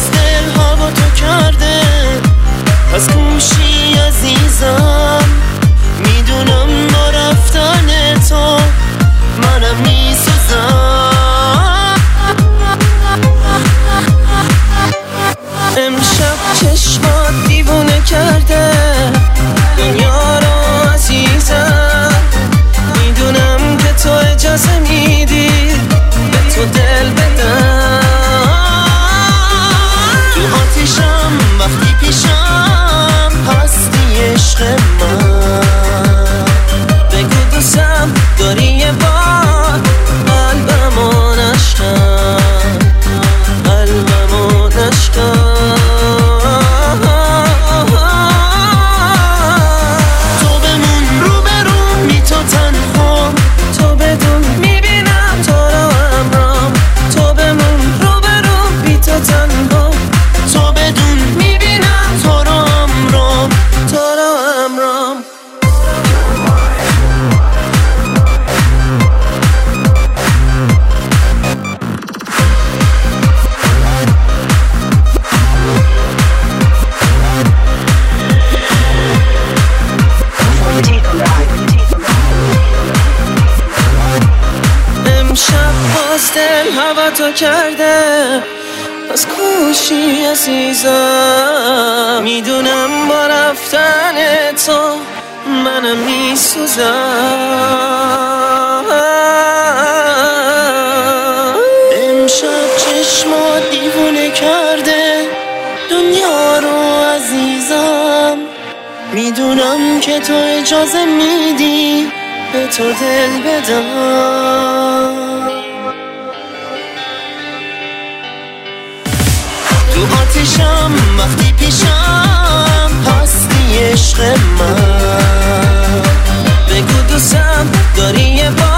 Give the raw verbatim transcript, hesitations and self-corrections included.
دل هوا تو کرده، پس کوشی عزیزم. میدونم با رفتن تو منم میسوزم. امشب چشمات دیوونه کرده دنیا رو عزیزم. میدونم که تو اجازه میدی به تو دل بدم. تو آتیشم وقتی پیشم هستی عشق من. بگو دوستم داری یه بار قلبمو نشکن، قلبمو نشکن. تو بمون رو برون بی تو تنها، تو بدون میبینم تو رو همرام. تو بمون رو برون بی تو تنها، تو بدون میبینم تو رو همرام، تو رو همرام. امشب باز دل هوا تو کرده، پس کوشی عزیزم. میدونم با رفتن تو منم میسوزم. امشب چشمات دیوونه کرده دنیا رو عزیزم. میدونم که تو اجازه میدی به تو دل بدم. تو آتیشم وقتی پیشم هستی عشق من. بگو دوستم داری یه